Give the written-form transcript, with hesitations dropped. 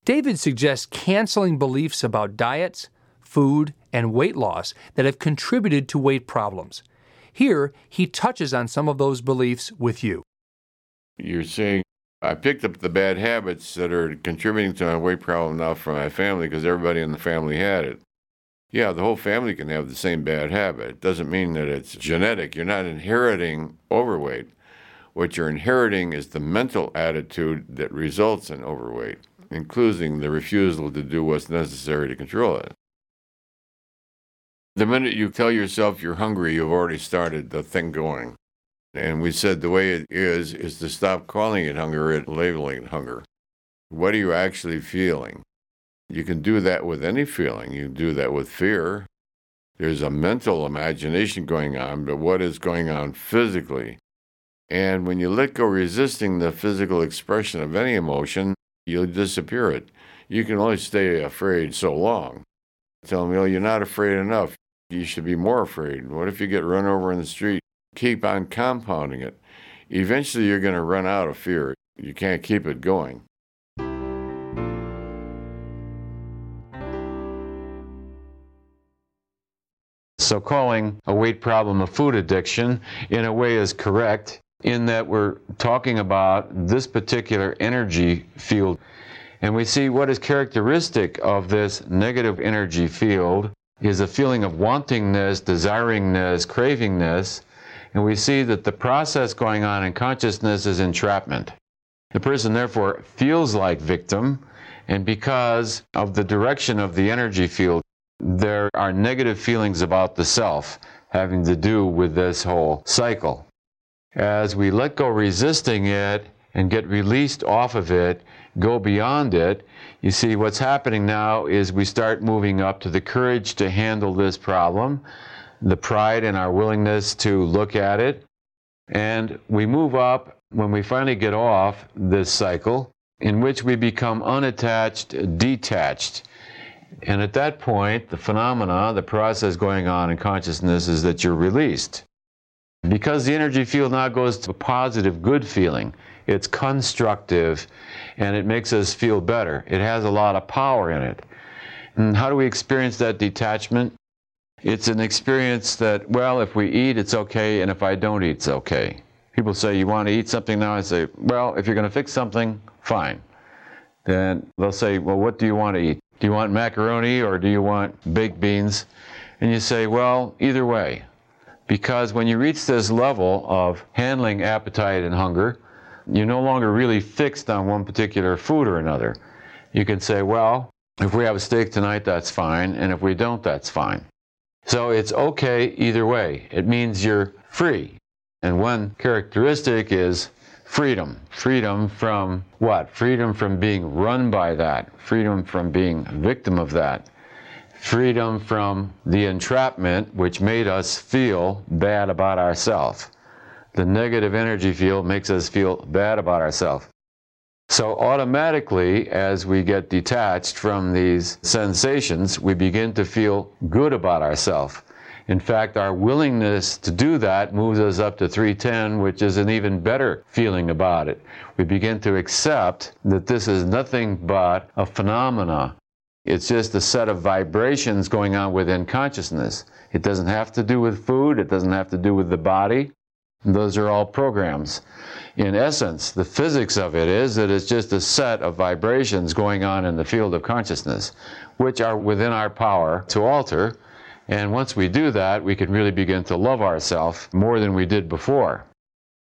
David suggests canceling beliefs about diets, food, and weight loss that have contributed to weight problems. Here, he touches on some of those beliefs with you. You're saying, I picked up the bad habits that are contributing to my weight problem now from my family because everybody in the family had it. Yeah, the whole family can have the same bad habit. It doesn't mean that it's genetic. You're not inheriting overweight. What you're inheriting is the mental attitude that results in overweight, including the refusal to do what's necessary to control it. The minute you tell yourself you're hungry, you've already started the thing going. And we said the way it is to stop calling it hunger and labeling it hunger. What are you actually feeling? You can do that with any feeling. You can do that with fear. There's a mental imagination going on, but what is going on physically? And when you let go resisting the physical expression of any emotion, you'll disappear it. You can only stay afraid so long. Tell them, you're not afraid enough. You should be more afraid. What if you get run over in the street? Keep on compounding it. Eventually, you're going to run out of fear. You can't keep it going. So calling a weight problem a food addiction in a way is correct in that we're talking about this particular energy field. And we see what is characteristic of this negative energy field is a feeling of wantingness, desiringness, cravingness. And we see that the process going on in consciousness is entrapment. The person therefore feels like victim, and because of the direction of the energy field, there are negative feelings about the self having to do with this whole cycle. As we let go resisting it and get released off of it, go beyond it, you see what's happening now is we start moving up to the courage to handle this problem, the pride in our willingness to look at it, and we move up when we finally get off this cycle in which we become unattached, detached. And at that point, the phenomena, the process going on in consciousness is that you're released. Because the energy field now goes to a positive, good feeling. It's constructive, and it makes us feel better. It has a lot of power in it. And how do we experience that detachment? It's an experience that, well, if we eat, it's okay, and if I don't eat, it's okay. People say, you want to eat something now? I say, well, if you're going to fix something, fine. Then they'll say, well, what do you want to eat? Do you want macaroni or do you want baked beans? And you say, well, either way. Because when you reach this level of handling appetite and hunger, you're no longer really fixed on one particular food or another. You can say, well, if we have a steak tonight, that's fine, and if we don't, that's fine. So it's okay either way. It means you're free. And one characteristic is freedom. Freedom from what? Freedom from being run by that. Freedom from being a victim of that. Freedom from the entrapment which made us feel bad about ourselves. The negative energy field makes us feel bad about ourselves. So automatically, as we get detached from these sensations, we begin to feel good about ourselves. In fact, our willingness to do that moves us up to 310, which is an even better feeling about it. We begin to accept that this is nothing but a phenomena. It's just a set of vibrations going on within consciousness. It doesn't have to do with food. It doesn't have to do with the body. Those are all programs. In essence, the physics of it is that it's just a set of vibrations going on in the field of consciousness, which are within our power to alter. And once we do that, we can really begin to love ourselves more than we did before.